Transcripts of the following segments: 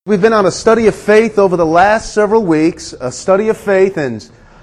We've been on a study of faith over the last several weeks, a study of faith, and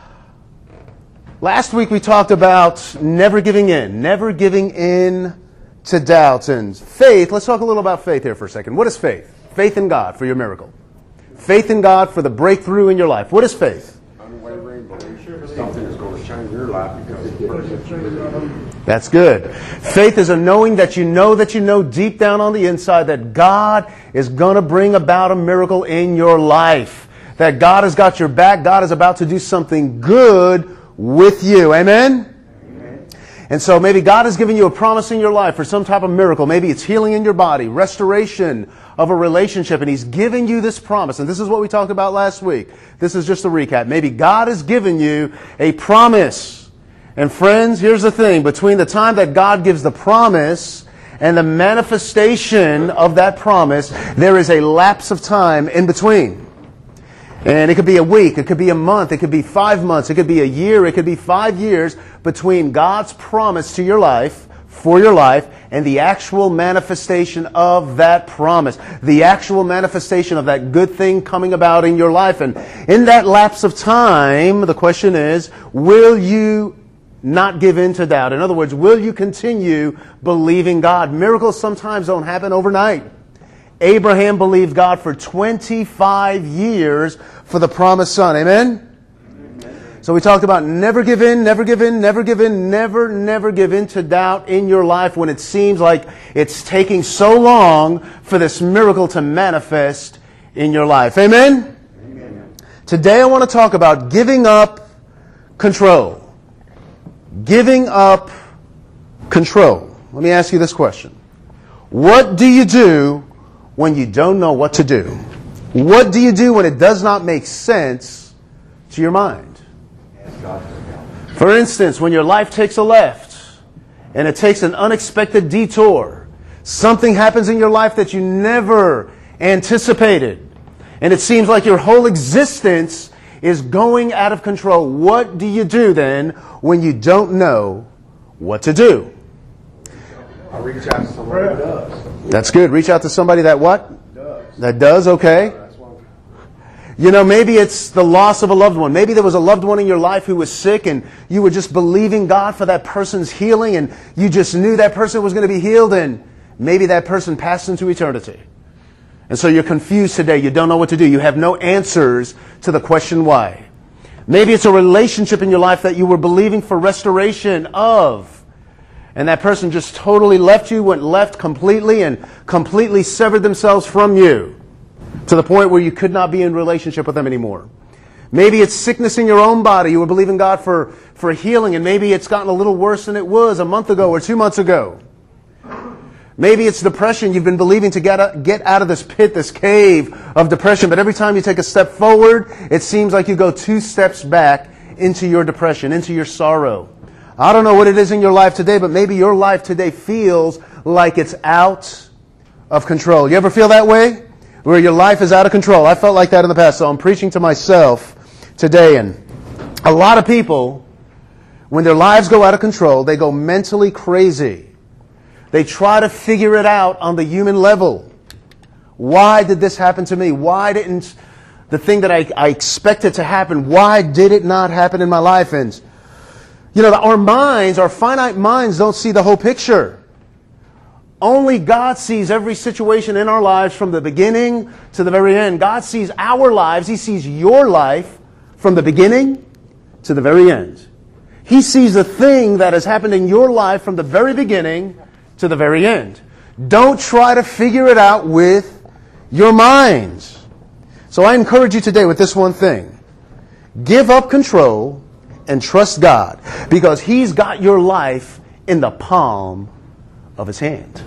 last week we talked about never giving in to doubts. And faith, let's talk a little about faith here for a second. What is faith? Faith in God for your miracle. Faith in God for the breakthrough in your life. What is faith? Unwavering belief something is going to change your life because of the person. That's good. Faith is a knowing that you know deep down on the inside that God is going to bring about a miracle in your life. That God has got your back. God is about to do something good with you. Amen? Amen. And so maybe God has given you a promise in your life for some type of miracle. Maybe it's healing in your body, restoration of a relationship, and He's giving you this promise. And this is what we talked about last week. This is just a recap. Maybe God has given you a promise. And friends, here's the thing. Between the time that God gives the promise and the manifestation of that promise, there is a lapse of time in between. And it could be a week, it could be a month, it could be 5 months, it could be a year, it could be 5 years between God's promise to your life, for your life, and the actual manifestation of that promise. The actual manifestation of that good thing coming about in your life. And in that lapse of time, the question is, will you not give in to doubt? In other words, will you continue believing God? Miracles sometimes don't happen overnight. Abraham believed God for 25 years for the promised son. Amen? So we talked about never give in to doubt in your life when it seems like it's taking so long for this miracle to manifest in your life. Amen? Amen. Today I want to talk about giving up control. Giving up control. Let me ask you this question. What do you do when you don't know what to do? What do you do when it does not make sense to your mind? For instance, when your life takes a left and it takes an unexpected detour, something happens in your life that you never anticipated, and it seems like your whole existence is going out of control. What do you do then when you don't know what to do? I reach out to somebody that does. That's good. Reach out to somebody that what? Does. That does, okay. You know, maybe it's the loss of a loved one. Maybe there was a loved one in your life who was sick and you were just believing God for that person's healing and you just knew that person was going to be healed and maybe that person passed into eternity. And so you're confused today. You don't know what to do. You have no answers to the question why. Maybe it's a relationship in your life that you were believing for restoration of. And that person just totally left you, went left completely and completely severed themselves from you to the point where you could not be in relationship with them anymore. Maybe it's sickness in your own body. You were believing God for healing and maybe it's gotten a little worse than it was a month ago or 2 months ago. Maybe it's depression. You've been believing to get out of this pit, this cave of depression. But every time you take a step forward, it seems like you go 2 steps back into your depression, into your sorrow. I don't know what it is in your life today, but maybe your life today feels like it's out of control. You ever feel that way? Where your life is out of control? I felt like that in the past, so I'm preaching to myself today. And a lot of people, when their lives go out of control, they go mentally crazy. They try to figure it out on the human level. Why did this happen to me? Why didn't the thing that I expected to happen, why did it not happen in my life? And, you know, our minds, our finite minds don't see the whole picture. Only God sees every situation in our lives from the beginning to the very end. God sees our lives. He sees your life from the beginning to the very end. He sees the thing that has happened in your life from the very beginning to the very end. Don't try to figure it out with your minds. So I encourage you today with this one thing. Give up control and trust God because He's got your life in the palm of His hand.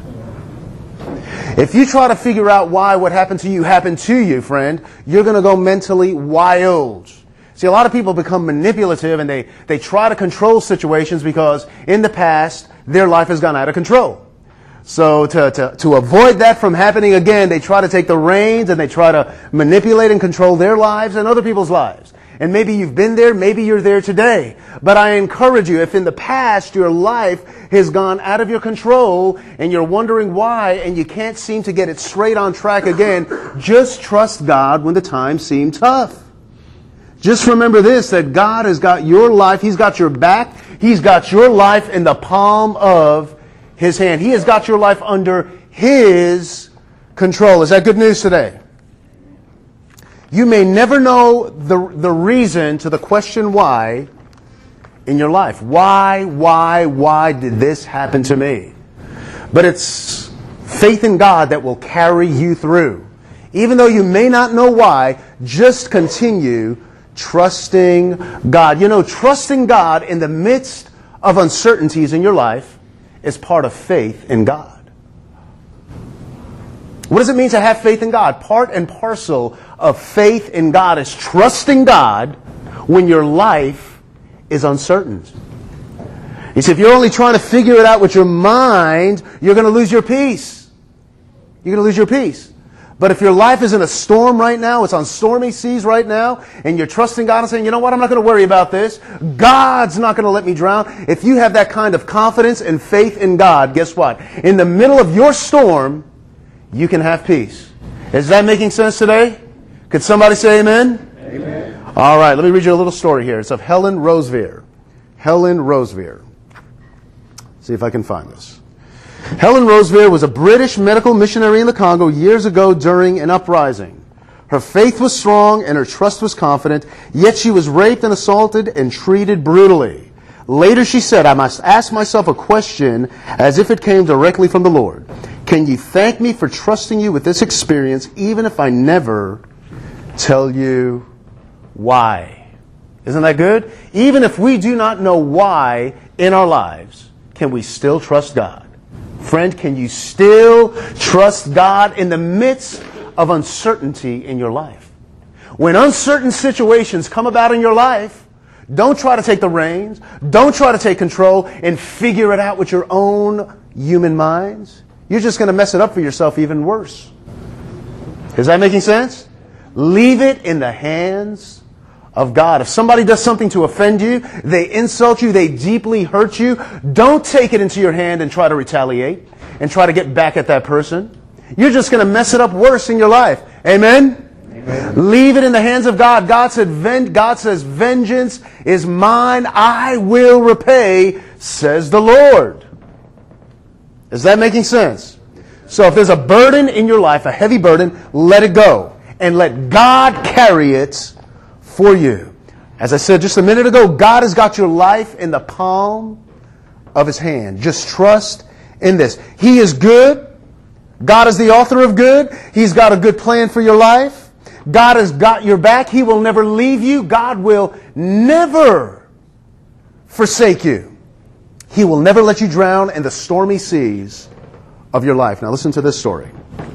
If you try to figure out why what happened to you, friend, you're going to go mentally wild. See, a lot of people become manipulative and they try to control situations because in the past, their life has gone out of control. So to avoid that from happening again, they try to take the reins and they try to manipulate and control their lives and other people's lives. And maybe you've been there, maybe you're there today. But I encourage you, if in the past your life has gone out of your control and you're wondering why and you can't seem to get it straight on track again, just trust God when the times seem tough. Just remember this, that God has got your life, He's got your back, He's got your life in the palm of His hand. He has got your life under His control. Is that good news today? You may never know the reason to the question why in your life. Why did this happen to me? But it's faith in God that will carry you through. Even though you may not know why, just continue trusting God. You know, trusting God in the midst of uncertainties in your life is part of faith in God. What does it mean to have faith in God? Part and parcel of faith in God is trusting God when your life is uncertain. You see, if you're only trying to figure it out with your mind, you're going to lose your peace. You're going to lose your peace. But if your life is in a storm right now, it's on stormy seas right now, and you're trusting God and saying, you know what, I'm not going to worry about this. God's not going to let me drown. If you have that kind of confidence and faith in God, guess what? In the middle of your storm, you can have peace. Is that making sense today? Could somebody say amen? Amen. All right, let me read you a little story here. It's of Helen Roseveare. Helen Roseveare. See if I can find this. Helen Roseveare was a British medical missionary in the Congo years ago during an uprising. Her faith was strong and her trust was confident, yet she was raped and assaulted and treated brutally. Later she said, I must ask myself a question as if it came directly from the Lord. Can you thank me for trusting you with this experience, even if I never tell you why? Isn't that good? Even if we do not know why in our lives, can we still trust God? Friend, can you still trust God in the midst of uncertainty in your life? When uncertain situations come about in your life, don't try to take the reins. Don't try to take control and figure it out with your own human minds. You're just going to mess it up for yourself even worse. Is that making sense? Leave it in the hands of God. If somebody does something to offend you, they insult you, they deeply hurt you, don't take it into your hand and try to retaliate and try to get back at that person. You're just going to mess it up worse in your life. Amen? Amen. Leave it in the hands of God. God says, vengeance is mine, I will repay, says the Lord. Is that making sense? So if there's a burden in your life, a heavy burden, let it go. And let God carry it for you. As I said just a minute ago, God has got your life in the palm of His hand. Just trust in this. He is good. God is the author of good. He's got a good plan for your life. God has got your back. He will never leave you. God will never forsake you. He will never let you drown in the stormy seas of your life. Now listen to this story.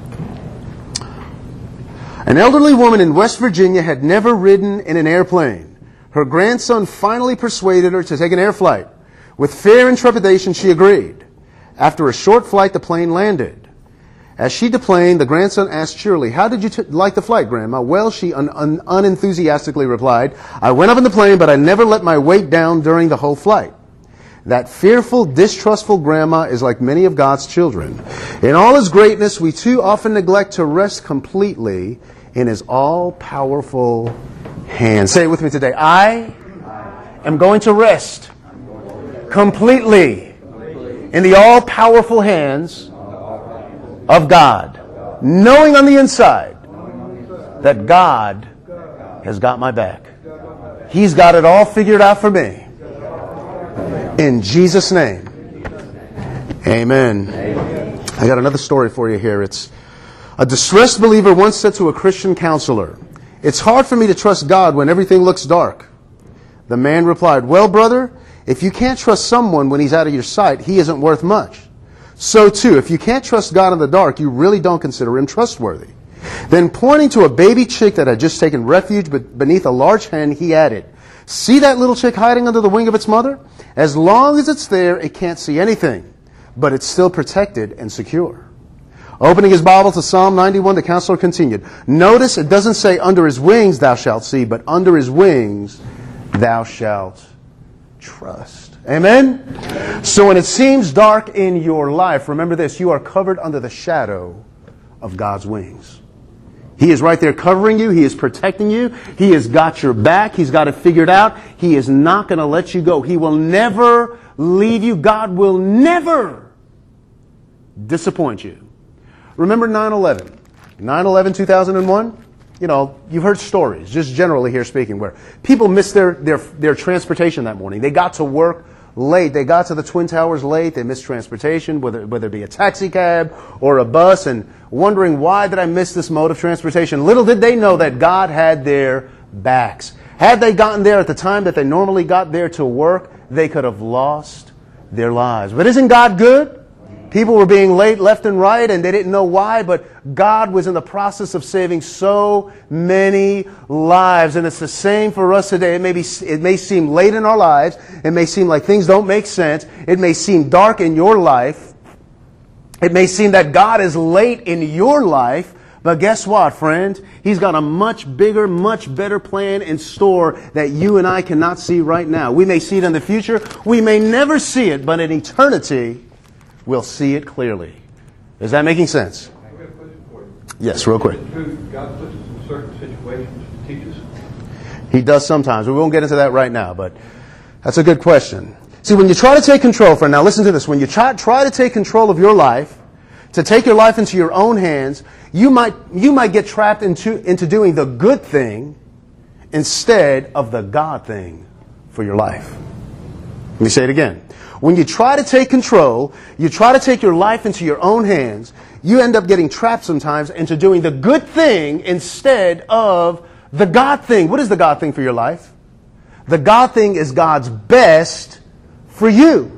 An elderly woman in West Virginia had never ridden in an airplane. Her grandson finally persuaded her to take an air flight. With fear and trepidation, she agreed. After a short flight, the plane landed. As she deplaned, the grandson asked cheerily, how did you like the flight, Grandma? Well, she unenthusiastically replied, I went up in the plane, but I never let my weight down during the whole flight. That fearful, distrustful grandma is like many of God's children. In all His greatness, we too often neglect to rest completely in His all-powerful hand. Say it with me today. I am going to rest completely in the all-powerful hands of God, knowing on the inside that God has got my back. He's got it all figured out for me. In Jesus' name. Amen. I got another story for you here. It's a distressed believer once said to a Christian counselor, it's hard for me to trust God when everything looks dark. The man replied, well, brother, if you can't trust someone when he's out of your sight, he isn't worth much. So too, if you can't trust God in the dark, you really don't consider Him trustworthy. Then pointing to a baby chick that had just taken refuge beneath a large hen, he added, see that little chick hiding under the wing of its mother? As long as it's there, it can't see anything, but it's still protected and secure. Opening his Bible to Psalm 91, the counselor continued. Notice it doesn't say under his wings thou shalt see, but under his wings thou shalt trust. Amen? So when it seems dark in your life, remember this, you are covered under the shadow of God's wings. He is right there covering you. He is protecting you. He has got your back. He's got it figured out. He is not going to let you go. He will never leave you. God will never disappoint you. Remember 9/11. 9/11, 2001? You know, you've heard stories, just generally here speaking, where people missed their transportation that morning. They got to work late. They got to the Twin Towers late. They missed transportation, whether it be a taxi cab or a bus, and wondering, why did I miss this mode of transportation? Little did they know that God had their backs. Had they gotten there at the time that they normally got there to work, they could have lost their lives. But isn't God good? People were being late left and right, and they didn't know why, but God was in the process of saving so many lives. And it's the same for us today. It may seem late in our lives. It may seem like things don't make sense. It may seem dark in your life. It may seem that God is late in your life. But guess what, friend? He's got a much bigger, much better plan in store that you and I cannot see right now. We may see it in the future. We may never see it, but in eternity, we'll see it clearly. Is that making sense? I've got a question for you. Yes, real quick. Is it true God puts us in certain situations to teach us? He does sometimes. We won't get into that right now, but that's a good question. See, when you try to take control, friend, now listen to this. When you try to take control of your life, to take your life into your own hands, you might get trapped into doing the good thing instead of the God thing for your life. Let me say it again. When you try to take control, you try to take your life into your own hands, you end up getting trapped sometimes into doing the good thing instead of the God thing. What is the God thing for your life? The God thing is God's best for you.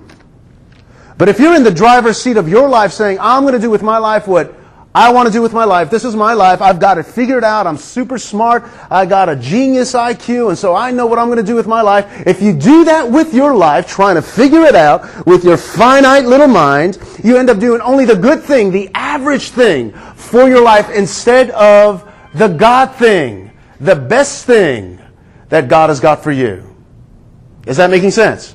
But if you're in the driver's seat of your life saying, I'm going to do with my life what I want to do with my life. This is my life. I've got it figured out. I'm super smart. I got a genius IQ, and so I know what I'm going to do with my life. If you do that with your life, trying to figure it out with your finite little mind, you end up doing only the good thing, the average thing for your life instead of the God thing, the best thing that God has got for you. Is that making sense?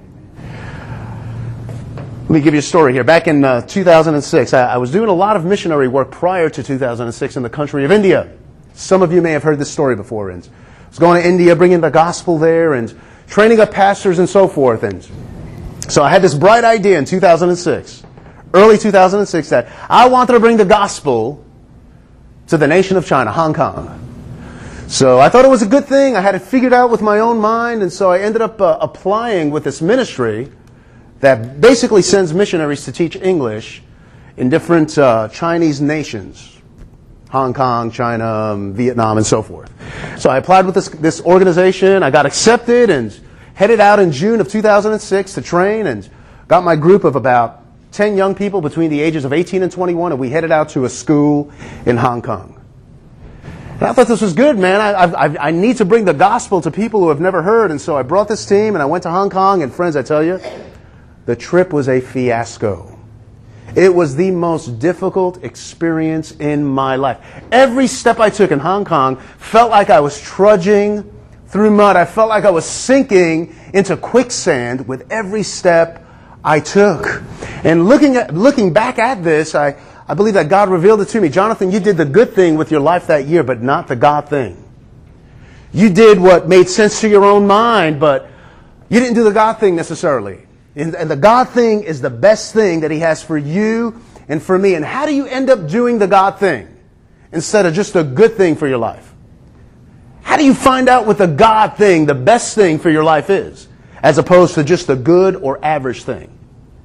Let me give you a story here. Back in 2006, I was doing a lot of missionary work prior to 2006 in the country of India. Some of you may have heard this story before. And I was going to India, bringing the gospel there, and training up pastors and so forth. And so I had this bright idea in 2006, early 2006, that I wanted to bring the gospel to the nation of China, Hong Kong. So I thought it was a good thing. I had it figured out with my own mind, and so I ended up applying with this ministry that basically sends missionaries to teach English in different Chinese nations. Hong Kong, China, Vietnam, and so forth. So I applied with this organization. I got accepted and headed out in June of 2006 to train, and got my group of about 10 young people between the ages of 18 and 21, and we headed out to a school in Hong Kong. And I thought this was good, man. I need to bring the gospel to people who have never heard, and so I brought this team, and I went to Hong Kong, and friends, I tell you, the trip was a fiasco. It was the most difficult experience in my life. Every step I took in Hong Kong felt like I was trudging through mud. I felt like I was sinking into quicksand with every step I took. And looking back at this, I believe that God revealed it to me. Jonathan, you did the good thing with your life that year, but not the God thing. You did what made sense to your own mind, but you didn't do the God thing necessarily. And the God thing is the best thing that He has for you and for me. And how do you end up doing the God thing instead of just a good thing for your life? How do you find out what the God thing, the best thing for your life is, as opposed to just a good or average thing?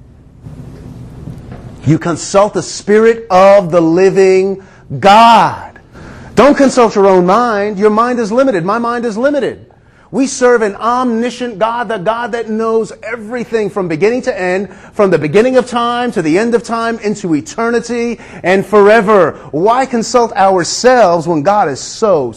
You consult the Spirit of the living God. Don't consult your own mind. Your mind is limited. My mind is limited. We serve an omniscient God, the God that knows everything from beginning to end, from the beginning of time to the end of time, into eternity and forever. Why consult ourselves when God is so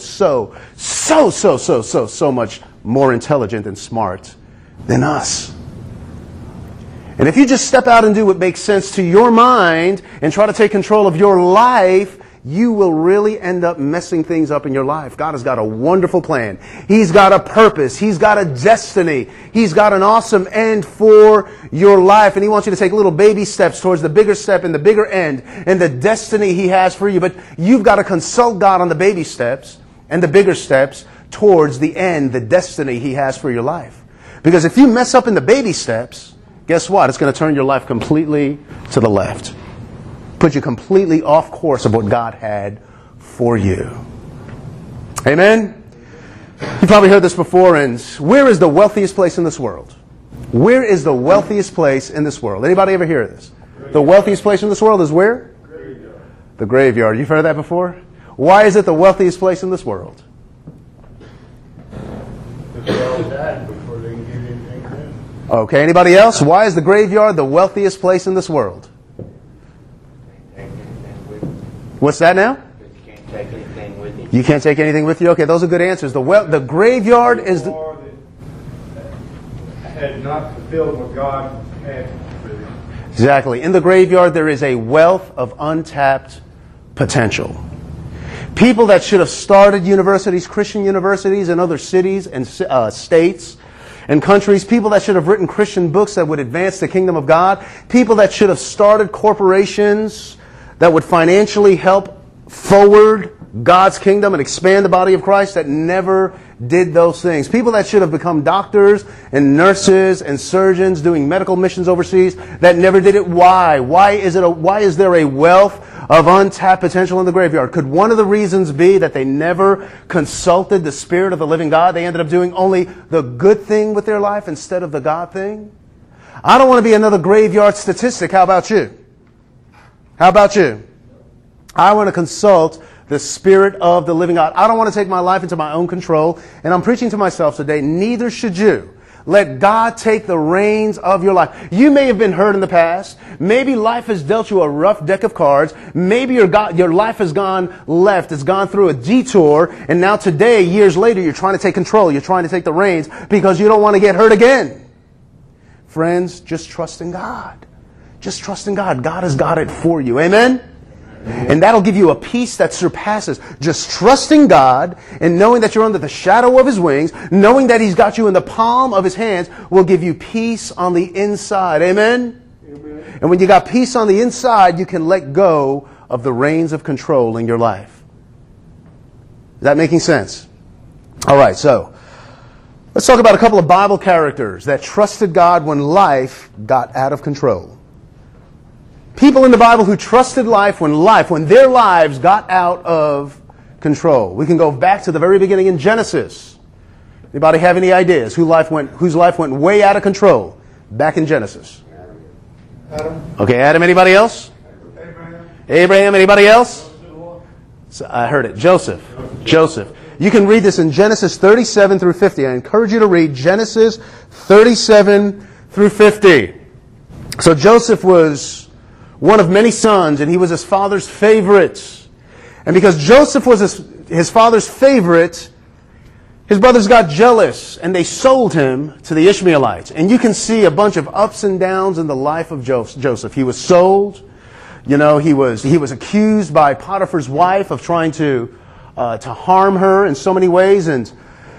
much more intelligent and smart than us? And if you just step out and do what makes sense to your mind and try to take control of your life, you will really end up messing things up in your life. God has got a wonderful plan. He's got a purpose. He's got a destiny. He's got an awesome end for your life. And He wants you to take little baby steps towards the bigger step and the bigger end and the destiny He has for you. But you've got to consult God on the baby steps and the bigger steps towards the end, the destiny He has for your life. Because if you mess up in the baby steps, guess what? It's going to turn your life completely to the left. Put you completely off course of what God had for you. Amen? You've probably heard this before. And where is the wealthiest place in this world? Where is the wealthiest place in this world? Anybody ever hear this? The wealthiest place in this world is where? Graveyard. The graveyard. You've heard that before? Why is it the wealthiest place in this world? They all died before they can get anything done. Okay, anybody else? Why is the graveyard the wealthiest place in this world? What's that now? You can't take anything with you. You can't take anything with you? Okay, those are good answers. The graveyard is the... Or that had not fulfilled what God had for them. Exactly. In the graveyard, there is a wealth of untapped potential. People that should have started universities, Christian universities in other cities and states and countries, people that should have written Christian books that would advance the kingdom of God, people that should have started corporations that would financially help forward God's kingdom and expand the body of Christ, that never did those things. People that should have become doctors and nurses and surgeons doing medical missions overseas, that never did it. Why? Why is there a wealth of untapped potential in the graveyard? Could one of the reasons be that they never consulted the Spirit of the living God? They ended up doing only the good thing with their life instead of the God thing? I don't want to be another graveyard statistic. How about you? How about you? I want to consult the Spirit of the living God. I don't want to take my life into my own control. And I'm preaching to myself today, neither should you. Let God take the reins of your life. You may have been hurt in the past. Maybe life has dealt you a rough deck of cards. Maybe your life has gone left. It's gone through a detour. And now today, years later, you're trying to take control. You're trying to take the reins because you don't want to get hurt again. Friends, just trust in God. Just trust in God. God has got it for you. Amen? And that'll give you a peace that surpasses. Just trusting God and knowing that you're under the shadow of His wings, knowing that He's got you in the palm of His hands, will give you peace on the inside. Amen? Amen. And when you got peace on the inside, you can let go of the reins of control in your life. Is that making sense? All right, so let's talk about a couple of Bible characters that trusted God when life got out of control. People in the Bible who trusted life when their lives got out of control. We can go back to the very beginning in Genesis. Anybody have any ideas whose life went way out of control back in Genesis? Adam. Okay, Adam. Anybody else? Abraham. Anybody else? So I heard it. Joseph. You can read this in Genesis 37 through 50. I encourage you to read Genesis 37 through 50. So Joseph was one of many sons, and he was his father's favorite. And because Joseph was his father's favorite, his brothers got jealous, and they sold him to the Ishmaelites. And you can see a bunch of ups and downs in the life of Joseph. He was sold. You know, he was accused by Potiphar's wife of trying to harm her in so many ways. And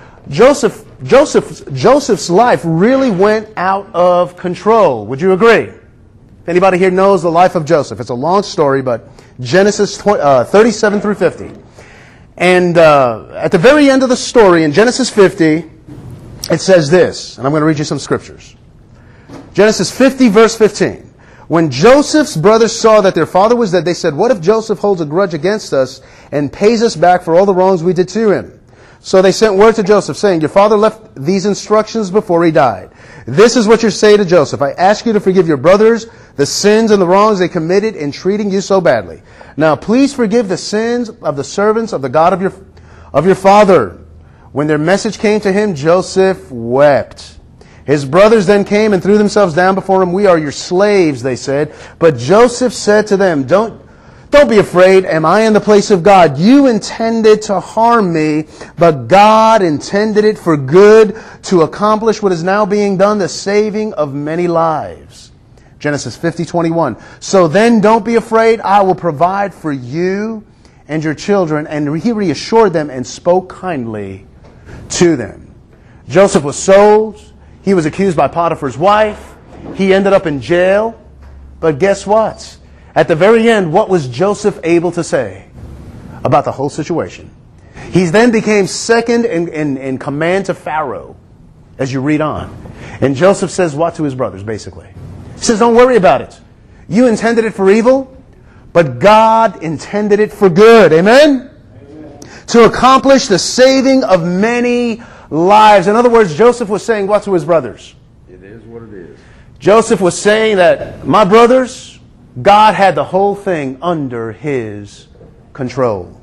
Joseph's life really went out of control. Would you agree? If anybody here knows the life of Joseph, it's a long story, but Genesis 37 through 50. And at the very end of the story, in Genesis 50, it says this, and I'm going to read you some scriptures. Genesis 50, verse 15. When Joseph's brothers saw that their father was dead, they said, "What if Joseph holds a grudge against us and pays us back for all the wrongs we did to him?" So they sent word to Joseph, saying, "Your father left these instructions before he died. This is what you say to Joseph. I ask you to forgive your brothers the sins and the wrongs they committed in treating you so badly. Now please forgive the sins of the servants of the God of your father." When their message came to him, Joseph wept. His brothers then came and threw themselves down before him. "We are your slaves," they said. But Joseph said to them, Don't be afraid. Am I in the place of God? You intended to harm me, but God intended it for good, to accomplish what is now being done, the saving of many lives. Genesis 50:21. So then don't be afraid. I will provide for you and your children. And he reassured them and spoke kindly to them. Joseph was sold. He was accused by Potiphar's wife. He ended up in jail. But guess what? At the very end, what was Joseph able to say about the whole situation? He then became second in command to Pharaoh, as you read on. And Joseph says what to his brothers, basically? He says, don't worry about it. You intended it for evil, but God intended it for good. Amen? Amen. To accomplish the saving of many lives. In other words, Joseph was saying what to his brothers? It is what it is. Joseph was saying that, my brothers, God had the whole thing under His control.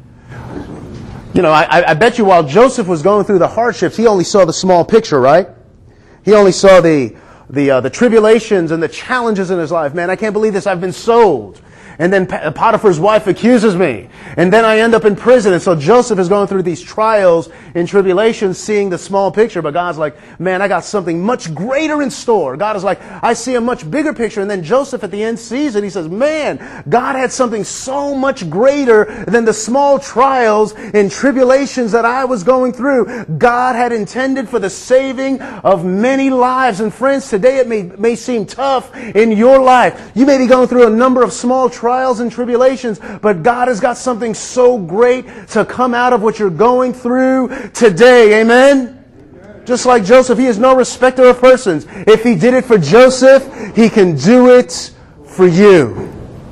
You know, I bet you while Joseph was going through the hardships, he only saw the small picture, right? He only saw the tribulations and the challenges in his life. Man, I can't believe this. I've been sold. And then Potiphar's wife accuses me. And then I end up in prison. And so Joseph is going through these trials and tribulations, seeing the small picture. But God's like, man, I got something much greater in store. God is like, I see a much bigger picture. And then Joseph at the end sees it. He says, man, God had something so much greater than the small trials and tribulations that I was going through. God had intended for the saving of many lives. And friends, today it may seem tough in your life. You may be going through a number of small trials and tribulations, but God has got something so great to come out of what you're going through today. Amen? Just like Joseph, He is no respecter of persons. If He did it for Joseph, He can do it for you.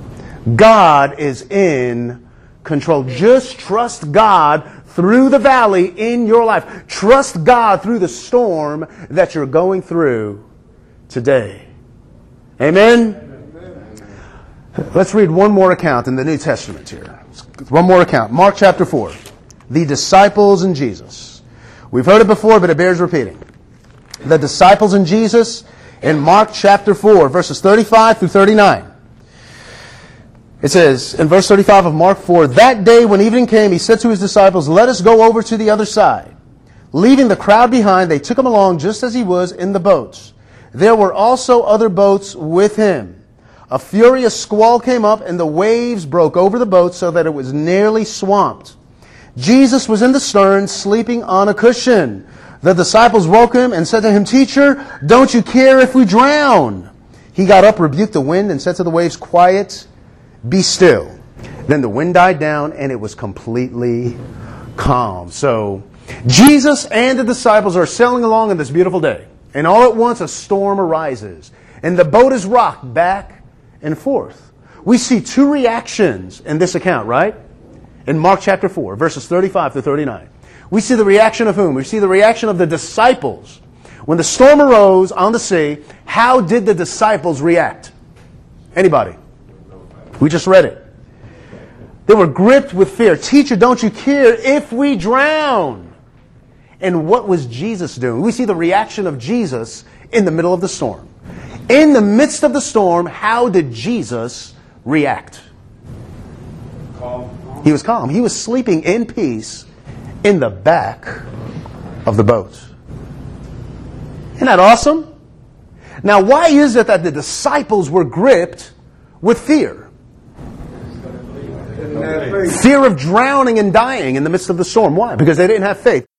God is in control. Just trust God through the valley in your life. Trust God through the storm that you're going through today. Amen? Let's read one more account in the New Testament here. One more account. Mark chapter 4. The disciples and Jesus. We've heard it before, but it bears repeating. The disciples and Jesus in Mark chapter 4, verses 35 through 39. It says, in verse 35 of Mark 4, that day when evening came, He said to His disciples, let us go over to the other side. Leaving the crowd behind, they took Him along just as He was in the boats. There were also other boats with Him. A furious squall came up, and the waves broke over the boat so that it was nearly swamped. Jesus was in the stern, sleeping on a cushion. The disciples woke Him and said to Him, Teacher, don't you care if we drown? He got up, rebuked the wind, and said to the waves, Quiet, be still. Then the wind died down, and it was completely calm. So Jesus and the disciples are sailing along on this beautiful day. And all at once a storm arises, and the boat is rocked back and forth. We see two reactions in this account, right? In Mark chapter 4, verses 35 to 39. We see the reaction of whom? We see the reaction of the disciples. When the storm arose on the sea, how did the disciples react? Anybody? We just read it. They were gripped with fear. Teacher, don't you care if we drown? And what was Jesus doing? We see the reaction of Jesus in the middle of the storm. In the midst of the storm, how did Jesus react? Calm. He was calm. He was sleeping in peace in the back of the boat. Isn't that awesome? Now, why is it that the disciples were gripped with fear? Fear of drowning and dying in the midst of the storm. Why? Because they didn't have faith.